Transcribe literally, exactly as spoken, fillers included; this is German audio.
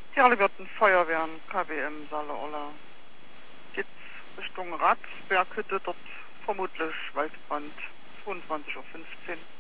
Herrliberten Feuerwehren, K B M Saale-Olla. Geht's Richtung Rad, Berghütte, dort vermutlich Waldbrand, zweiundzwanzig Uhr fünfzehn.